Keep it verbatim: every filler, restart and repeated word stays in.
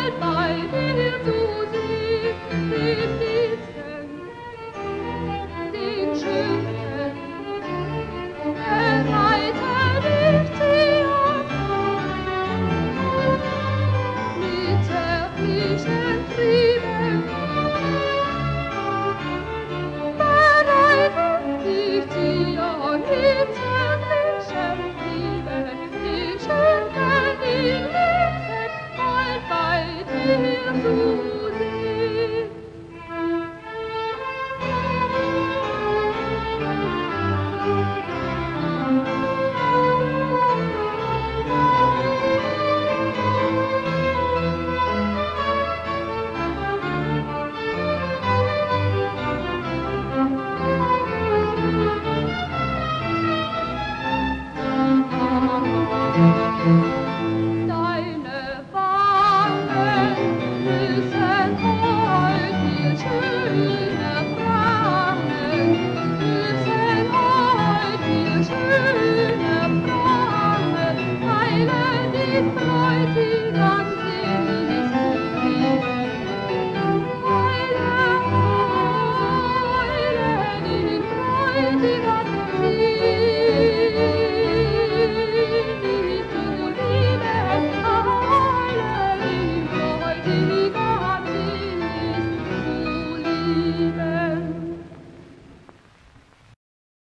bald bei dir zu sehen, den Liebsten, den Schönsten, bereitet ich dir mit zärtlichen Trieben, bereitet ich dir mit zärtlichen Trieben, den Schönsten, den Liebsten, bald bei dir zu